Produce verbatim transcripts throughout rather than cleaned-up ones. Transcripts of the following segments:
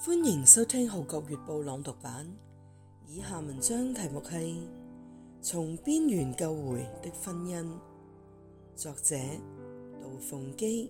歡迎收聽《號角月報》朗讀版，以下文章題目係從邊緣救回的婚姻，作者杜鳳基。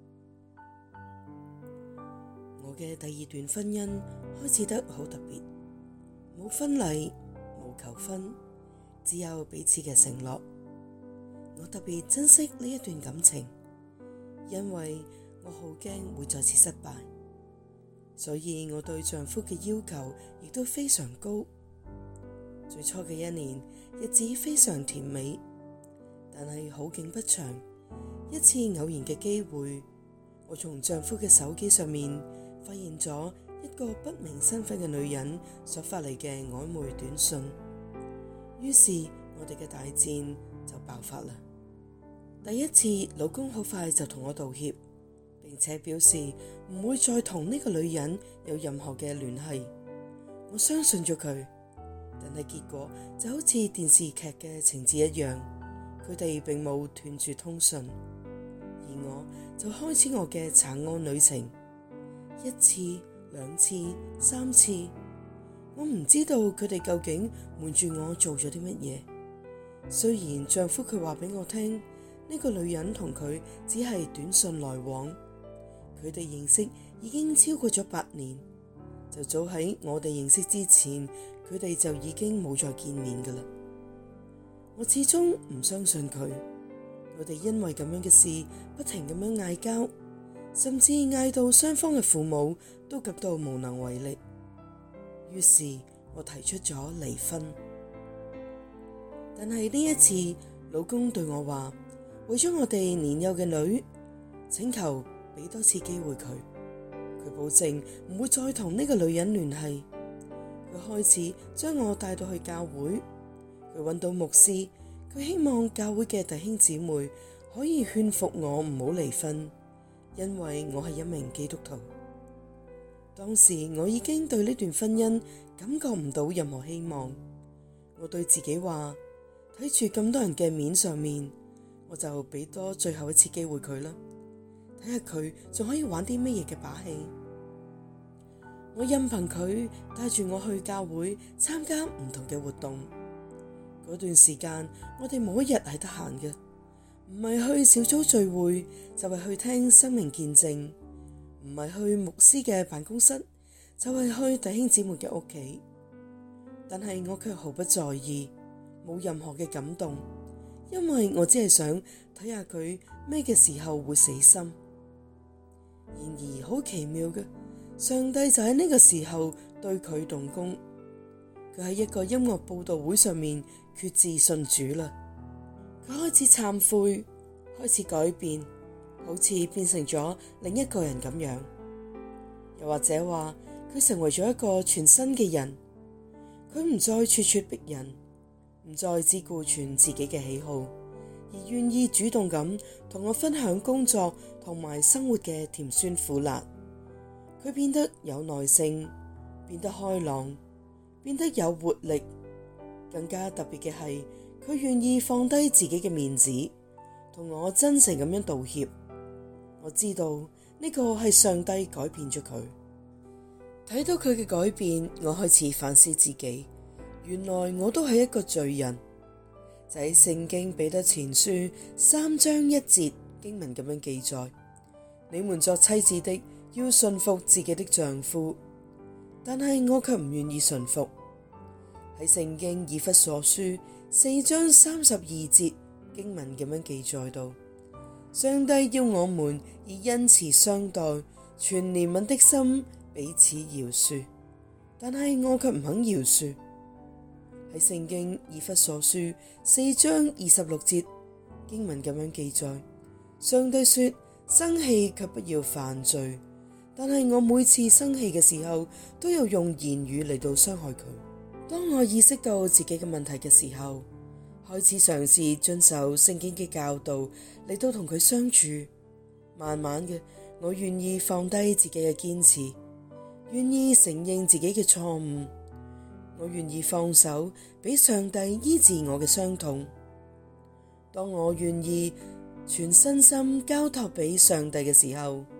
我嘅第二段婚姻開始得好特別，冇婚禮，冇求婚，只有彼此嘅承諾。我特別珍惜呢一段感情，因為我好驚會再次失敗。所以我對丈夫嘅要求亦都非常高。最初嘅一年，日子非常甜美，但係好景不長。一次偶然嘅機會，我從丈夫嘅手機上面發現咗一個不明身份嘅女人所發嚟嘅曖昧短信，於是我哋嘅大戰就爆發啦。第一次，老公好快就同我道歉，並且表示唔會再同呢個女人有任何嘅聯繫。我相信咗佢，但係結果就好似電視劇嘅情節一樣，佢哋並冇斷絕通訊，而我就開始我嘅查案旅程。一次、兩次、三次，我唔知道佢哋究竟瞞住我做咗啲乜嘢。雖然丈夫佢話俾我聽，呢個女人同佢只係短信來往。佢哋認識已經超過咗八年，就早喺我哋認識之前，佢哋就已經冇再見面㗎喇。我始終唔相信佢，佢哋因為咁樣嘅事不停咁樣嗌交，甚至嗌到雙方嘅父母都感到無能為力。於是我提出咗離婚。但係呢一次，老公對我話，為咗我哋年幼嘅女，請求俾多次機會佢，佢保證唔會再同呢個女人聯繫。佢開始將我帶到去教會，佢揾到牧師，佢希望教會嘅弟兄姊妹可以勸服我唔好離婚，因為我係一名基督徒。當時我已經對呢段婚姻感覺唔到任何希望。我對自己話，睇住咁多人嘅面上面，我就俾多最後一次機會佢啦。睇下佢仲可以玩啲乜嘢嘅把戲。我任憑佢帶住我去教會參加唔同嘅活動。嗰段時間我哋冇一日係得閒嘅，唔係去小組聚會，就係去聽生命見證，唔係去牧師嘅辦公室，就係去弟兄姊妹嘅屋企。但係我卻毫不在意，冇任何嘅感動，因為我只係想睇下佢咩嘅時候會死心。然而好奇妙嘅，上帝就喺呢個時候對佢動工。佢喺一個音樂佈道會上面決志信主啦。佢開始懺悔，開始改變，好似變成咗另一個人咁樣。又或者話佢成為咗一個全新嘅人。佢唔再咄咄逼人，唔再只顧全自己嘅喜好，而願意主動咁同我分享工作同埋生活嘅甜酸苦辣。佢變得有耐性，變得開朗，變得有活力。更加特別嘅係，佢願意放低自己嘅面子，同我真誠咁樣道歉。我知道呢個係上帝改變咗佢。睇到佢嘅改變，我開始反思自己，原來我都係一個罪人。就喺聖經彼得前書三章一節經文咁樣記載，你們作妻子的要順服自己的丈夫，但係我卻唔願意順服。喺聖經以弗所書四章三十二節經文咁樣記載到，上帝要我們以恩慈相待，存憐憫的心彼此饒恕，但係我卻唔肯饒恕。喺聖經以弗所書四章二十六節經文咁樣記載，上帝說，生氣卻不要犯罪，但係我每次生氣嘅時候都要用言語嚟到傷害佢。當我意識到自己嘅問題嘅時候，開始嘗試遵守聖經嘅教導嚟到同佢相處。慢慢嘅，我願意放低自己嘅堅持，願意承認自己嘅錯誤，我願意放手俾上帝醫治我嘅傷痛。當我願意全身心交託俾上帝嘅時候，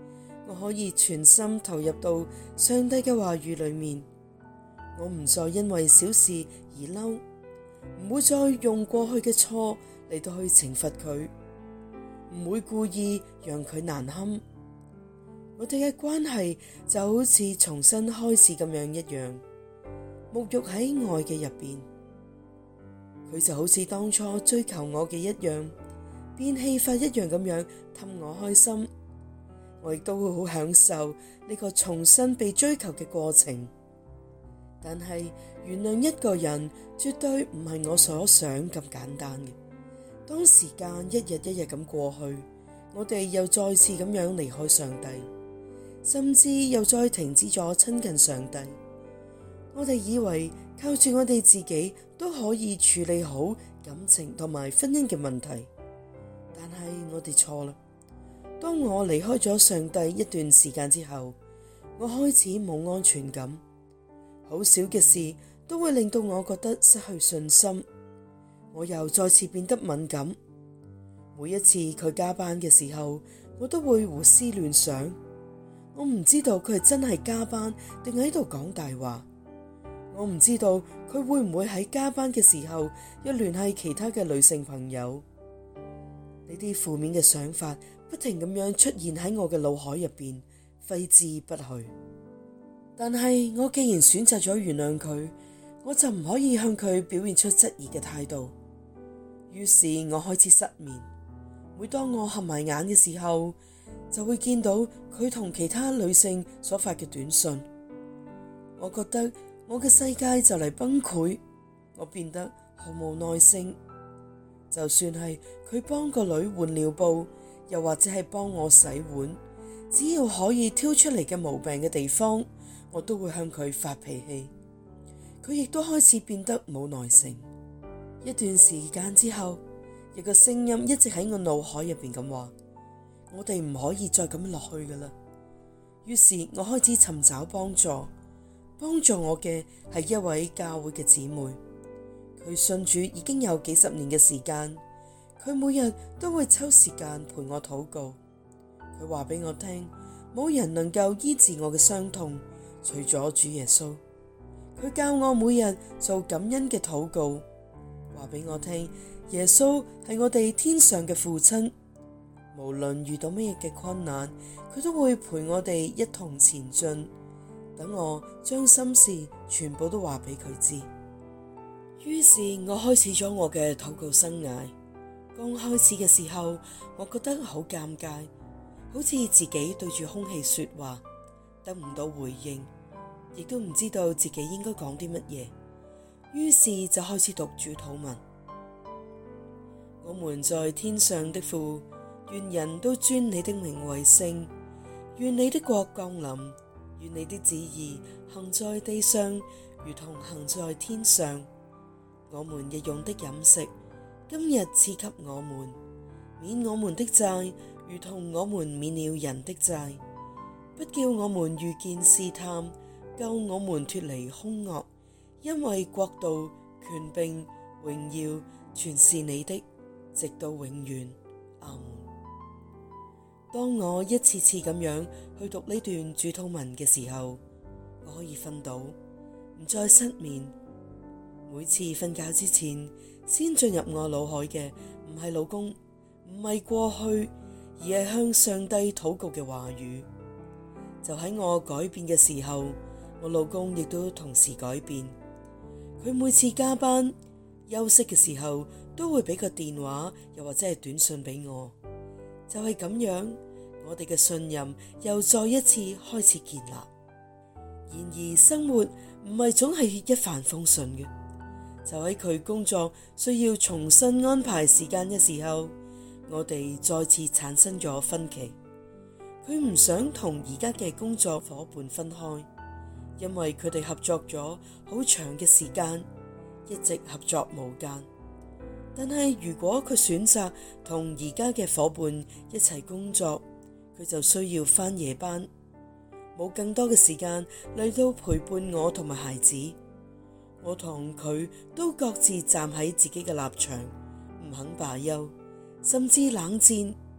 我可以全心投入到上帝嘅話語裏面。我唔再因為小事而嬲，唔會再用過去嘅錯嚟到去懲罰佢，唔會故意讓佢難堪。我哋嘅關係就好似重新開始咁樣一樣，沐浴喺愛嘅入邊。佢就好似當初追求我嘅一樣，變戲法一樣咁樣氹我開心。我亦都會好享受呢個重新被追求嘅過程。但係原諒一個人絕對唔係我所想咁簡單嘅。當時間一日一日咁過去，我哋又再次咁樣離開上帝，甚至又再停止咗親近上帝。我哋以為靠住我哋自己都可以處理好感情同埋婚姻嘅問題，但係我哋錯啦。當我離開咗上帝一段時間之後，我開始冇安全感，好少嘅事都會令到我覺得失去信心。我又再次變得敏感，每一次佢加班嘅時候，我都會胡思亂想。我唔知道佢係真係加班定喺度講大話。我唔知道佢會唔會喺加班嘅時候又聯繫其他嘅女性朋友。呢啲負面嘅想法不停咁樣出現喺我嘅腦海入邊，揮之不去。但係我既然選擇咗原諒佢，我就唔可以向佢表現出質疑嘅態度。於是我開始失眠，每當我合埋眼嘅時候，就會見到佢同其他女性所發嘅短信。我覺得我嘅世界就嚟崩潰，我變得毫無耐性。就算係佢幫個女換尿布，又或者係幫我洗碗，只要可以挑出嚟嘅毛病嘅地方，我都會向佢發脾氣。佢亦都開始變得冇耐性。一段時間之後，有個聲音一直喺我腦海入邊咁話：我哋唔可以再咁落去噶啦。於是我開始尋找幫助，幫助我嘅係一位教會嘅姊妹。佢信主已經有幾十年嘅時間，佢每日都會抽時間陪我禱告。佢話俾我聽，冇人能夠醫治我嘅傷痛，除咗主耶穌。佢教我每日做感恩嘅禱告，話俾我聽，耶穌係我哋天上嘅父親，無論遇到乜嘢嘅困難，佢都會陪我哋一同前進。等我將心事全部都話俾佢知。於是我開始咗我嘅禱告生涯。剛開始嘅時候，我覺得好尷尬，好似自己對住空氣說話，得唔到回應，亦都唔知道自己應該講啲乜嘢。於是就開始讀主禱文。我們在天上的父，願人都尊你的名為聖，願你的國降臨，願你的旨意行在地上，如同行在天上。我們日用的飲食，今日賜給我們，免我們的債，如同我們免了人的債，不叫我們遇見試探，救我們脫離兇惡，因為國度、權柄、榮耀，全是你的，直到永遠。阿們。當我一次次咁樣去讀呢段主禱文嘅時候，我可以瞓到，唔再失眠。每次瞓覺之前，先進入我腦海嘅唔係老公，唔係過去，而係向上帝禱告嘅話語。就喺我改變嘅時候，我老公亦都同時改變。佢每次加班休息嘅時候，都會俾個電話，又或者係短信俾我。就係咁樣，我哋嘅信任又再一次開始建立。然而生活唔係總係一帆風順嘅。就喺佢工作需要重新安排時間嘅時候，我哋再次產生咗分歧。佢唔想同而家嘅工作夥伴分開，因為佢哋合作咗好長嘅時間，一直合作無間。但係如果佢選擇同而家嘅夥伴一齊工作，佢就需要返夜班，冇更多嘅時間嚟到陪伴我同埋孩子。我同佢都各自站喺自己嘅立場，唔肯罷休，甚至冷戰。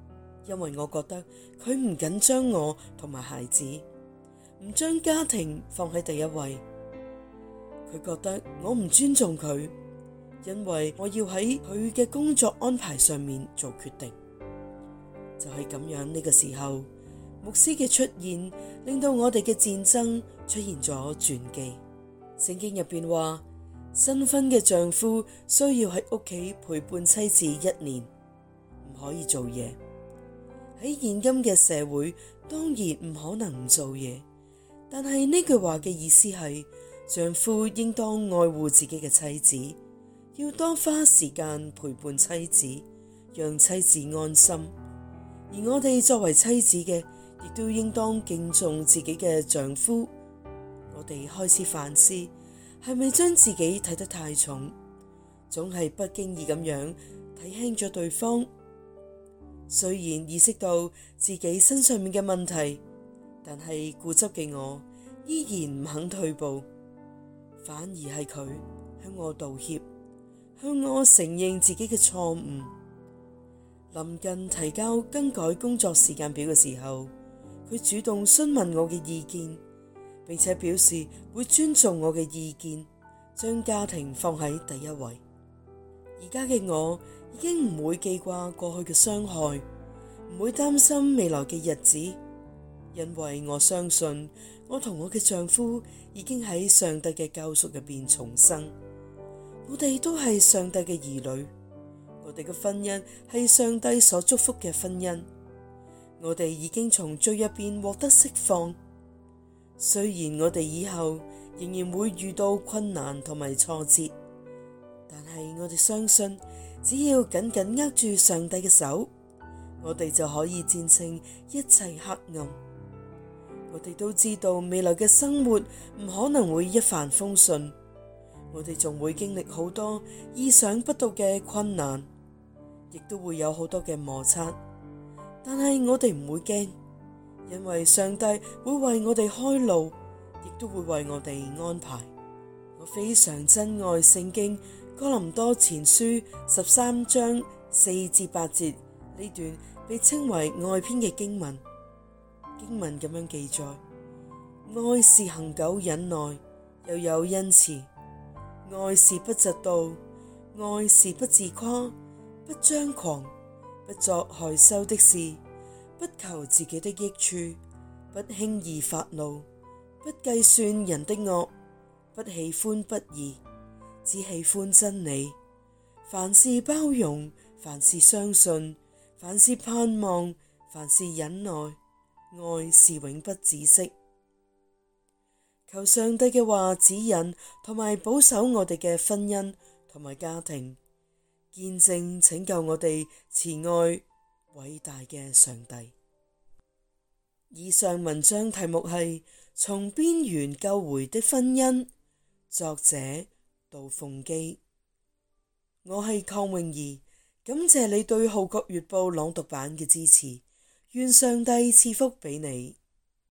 因為我覺得佢唔緊張我同埋孩子，唔將家庭放喺第一位。佢覺得我唔尊重佢，因為我要喺佢嘅工作安排上面做決定。就係咁樣，呢個時候，牧師嘅出現令到我哋嘅戰爭出現咗轉機。聖經入邊話，新婚嘅丈夫需要喺屋企陪伴妻子一年，唔可以做嘢。喺現今嘅社會，當然唔可能唔做嘢，但係呢句話嘅意思係，丈夫應當愛護自己嘅妻子，要多花時間陪伴妻子，讓妻子安心。而我哋作為妻子嘅，亦都應當敬重自己嘅丈夫。我哋開始反思，係咪將自己睇得太重，總係不經意咁樣睇輕咗對方。雖然意識到自己身上面嘅問題，但係固執嘅我依然唔肯退步，反而係佢向我道歉，向我承認自己嘅錯誤。臨近提交更改工作時間表嘅時候，佢主動詢問我嘅意見，並且表示會尊重我嘅意見，將家庭放喺第一位。而家嘅我已經唔會記掛過去嘅傷害，唔會擔心未來嘅日子，因為我相信我同我嘅丈夫已經喺上帝嘅救贖入邊重生。我哋都係上帝嘅兒女，我哋嘅婚姻係上帝所祝福嘅婚姻。我哋已經從罪入邊獲得釋放，雖然我哋以後仍然會遇到困難同埋挫折，但係我哋相信，只要緊緊握住上帝嘅手，我哋就可以戰勝一切黑暗。我哋都知道未來嘅生活唔可能會一帆風順，我哋仲會經歷好多意想不到嘅困難，亦都會有好多嘅摩擦。但係我哋唔會驚，因為上帝會為我哋開路，亦都會為我哋安排。我非常珍愛聖經哥林多前書十三章四至八節呢段被稱為愛篇嘅經文。經文咁樣記載：愛是恒久忍耐，又有恩慈；愛是不嫉妒，愛是不自誇，不張狂，不作害羞的事，不求自己的益處，不輕易發怒，不計算人的惡，不喜歡不義，只喜歡真理。凡事包容，凡事相信，凡事盼望，凡事忍耐，愛是永不止息。求上帝嘅話指引同埋保守我哋嘅婚姻同埋家庭，見證拯救我哋慈愛偉大嘅上帝。以上文章題目係從邊緣救回的婚姻，作者杜鳳基。我係鄺詠儀，感謝你對《號角月報》朗讀版嘅支持，願上帝賜福俾你。